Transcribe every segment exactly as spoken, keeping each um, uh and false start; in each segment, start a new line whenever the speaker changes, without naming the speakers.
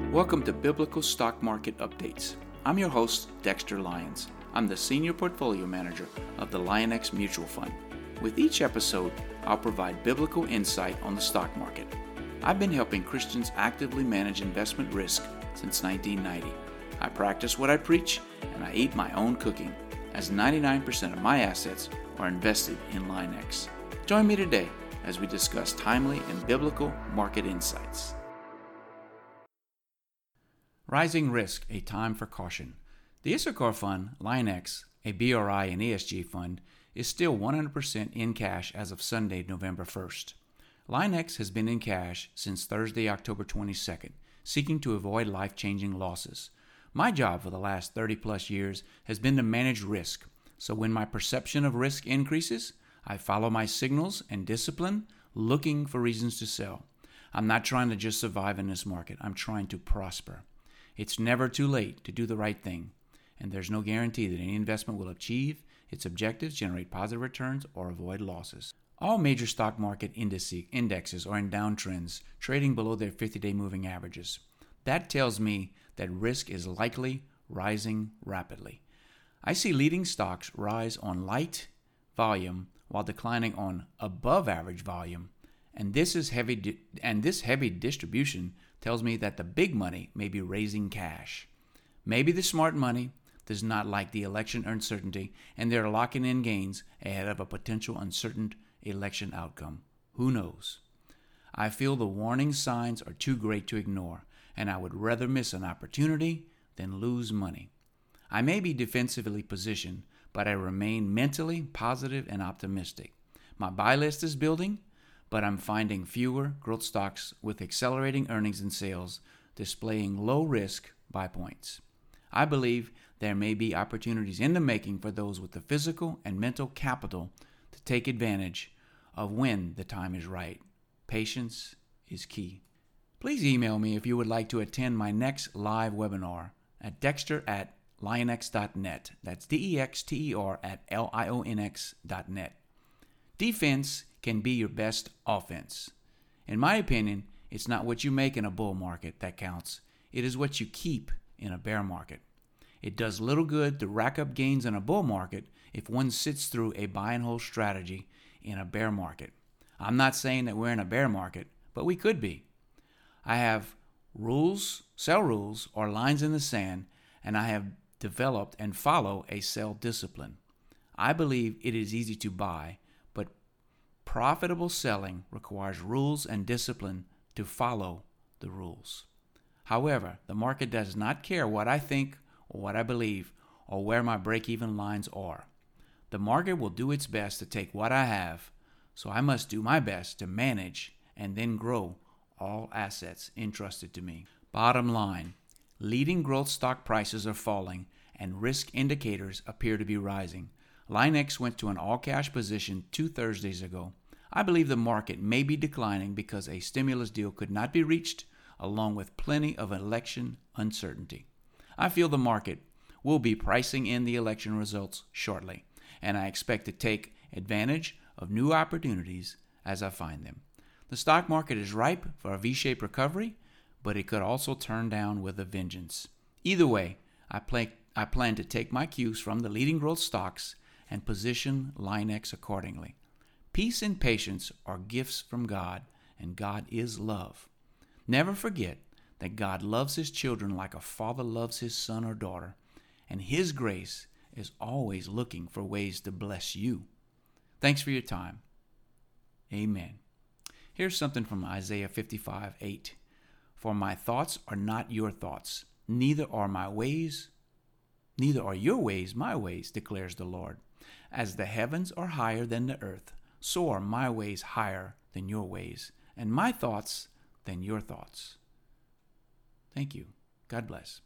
Welcome to Biblical Stock Market Updates. I'm your host, Dexter Lyons. I'm the Senior Portfolio Manager of the LionX Mutual Fund. With each episode, I'll provide biblical insight on the stock market. I've been helping Christians actively manage investment risk since nineteen ninety. I practice what I preach, and I eat my own cooking, as ninety-nine percent of my assets are invested in LionX. Join me today as we discuss timely and biblical market insights. Rising Risk, a Time for Caution. The Issachar Fund, LionX, a B R I and E S G fund, is still one hundred percent in cash as of Sunday, November first. LionX has been in cash since Thursday, October twenty-second, seeking to avoid life-changing losses. My job for the last thirty plus years has been to manage risk, so when my perception of risk increases, I follow my signals and discipline, looking for reasons to sell. I'm not trying to just survive in this market. I'm trying to prosper. It's never too late to do the right thing, and there's no guarantee that any investment will achieve its objectives, generate positive returns, or avoid losses. All major stock market indexes are in downtrends, trading below their fifty-day moving averages. That tells me that risk is likely rising rapidly. I see leading stocks rise on light volume while declining on above average volume, and this is heavy di- and this heavy distribution tells me that the big money may be raising cash. Maybe the smart money does not like the election uncertainty, and they're locking in gains ahead of a potential uncertain election outcome. Who knows? I feel the warning signs are too great to ignore, and I would rather miss an opportunity than lose money. I may be defensively positioned, but I remain mentally positive and optimistic. My buy list is building, but I'm finding fewer growth stocks with accelerating earnings and sales displaying low risk buy points. I believe there may be opportunities in the making for those with the physical and mental capital to take advantage of when the time is right. Patience is key. Please email me if you would like to attend my next live webinar at dexter at lionx dot net. That's D E X T E R at L I O N X dot net. Defense can be your best offense. In my opinion, it's not what you make in a bull market that counts. It is what you keep in a bear market. It does little good to rack up gains in a bull market if one sits through a buy and hold strategy in a bear market. I'm not saying that we're in a bear market, but we could be. I have rules, sell rules, or lines in the sand, and I have developed and follow a sell discipline. I believe it is easy to buy, but profitable selling requires rules and discipline to follow the rules. However, the market does not care what I think or what I believe or where my break-even lines are. The market will do its best to take what I have, so I must do my best to manage and then grow all assets entrusted to me. Bottom line, leading growth stock prices are falling and risk indicators appear to be rising. LionX went to an all-cash position two Thursdays ago. I believe the market may be declining because a stimulus deal could not be reached, along with plenty of election uncertainty. I feel the market will be pricing in the election results shortly, and I expect to take advantage of new opportunities as I find them. The stock market is ripe for a V-shaped recovery, but it could also turn down with a vengeance. Either way, I, play, I plan to take my cues from the leading growth stocks and position LionX accordingly. Peace and patience are gifts from God, and God is love. Never forget that God loves His children like a father loves his son or daughter, and His grace is always looking for ways to bless you. Thanks for your time. Amen. Here's something from Isaiah fifty-five eight. For my thoughts are not your thoughts, neither are my ways, neither are your ways my ways, declares the Lord. As the heavens are higher than the earth, so are my ways higher than your ways, and my thoughts than your thoughts. Thank you. God bless.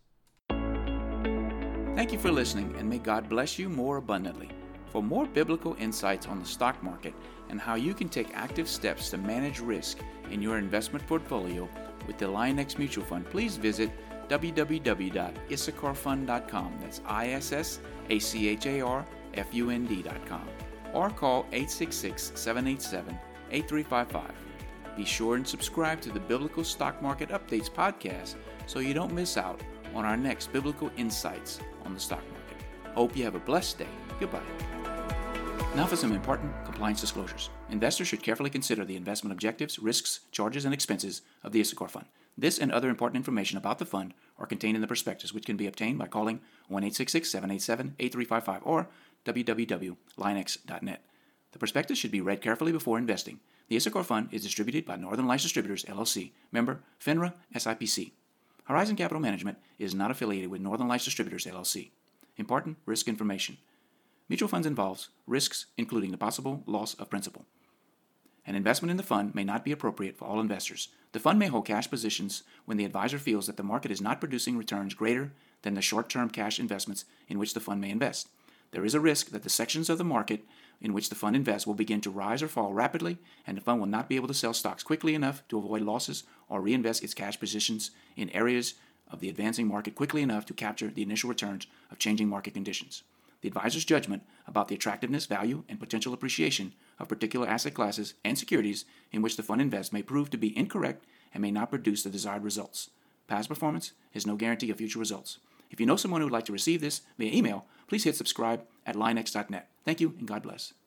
Thank you for listening, and may God bless you more abundantly. For more biblical insights on the stock market and how you can take active steps to manage risk in your investment portfolio with the LionX Mutual Fund, please visit w w w dot issachar fund dot com. That's I S S A C H A R F U N D dot com. Or call eight six six, seven eight seven, eight three five five. Be sure and subscribe to the Biblical Stock Market Updates podcast so you don't miss out on our next biblical insights on the stock market. Hope you have a blessed day. Goodbye. Now for some important compliance disclosures. Investors should carefully consider the investment objectives, risks, charges, and expenses of the Issachar Fund. This and other important information about the fund are contained in the prospectus, which can be obtained by calling one eight six six, seven eight seven, eight three five five or w w w dot linex dot net. The prospectus should be read carefully before investing. The Issachar Fund is distributed by Northern Lights Distributors, L L C, member FINRA S I P C. Horizon Capital Management is not affiliated with Northern Lights Distributors, L L C. Important risk information. Mutual funds involves risks including the possible loss of principal. An investment in the fund may not be appropriate for all investors. The fund may hold cash positions when the advisor feels that the market is not producing returns greater than the short-term cash investments in which the fund may invest. There is a risk that the sections of the market in which the fund invests will begin to rise or fall rapidly, and the fund will not be able to sell stocks quickly enough to avoid losses or reinvest its cash positions in areas of the advancing market quickly enough to capture the initial returns of changing market conditions. The advisor's judgment about the attractiveness, value, and potential appreciation of particular asset classes and securities in which the fund invests may prove to be incorrect and may not produce the desired results. Past performance is no guarantee of future results. If you know someone who would like to receive this via email, please hit subscribe at linex dot net. Thank you and God bless.